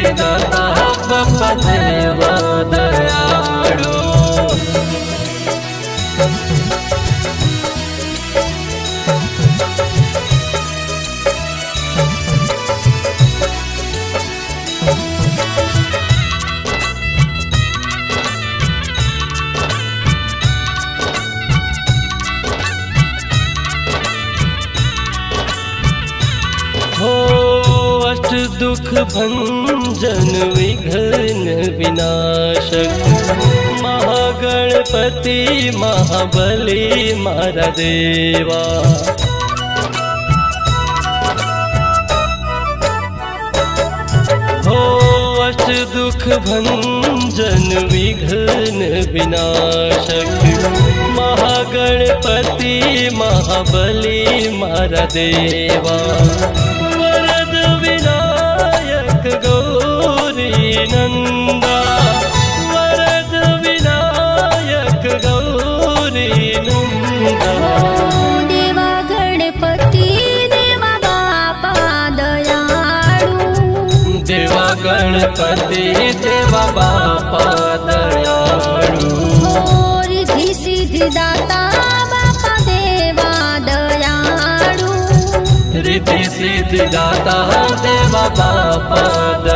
दाता बाप्पा देवा दयाळू। हो अष्ट दुख भंजन विघ्न विनाशक महागणपति महाबली मारा देवा। हो अष्ट दुख भंजन विघ्न विनाशक महागणपति महाबली मारा देवा। वरद विनायक गौरी नंदा वरद विनायक गौरी नंदा। देवा गणपति देवा बापा दयाळू। देवा गणपति देवा बापा दयाळू। रिद्धि सिद्धि दाता बापा देवा दयाळू। रिद्धि सिद्धि दाता देवा बापा दयाळू।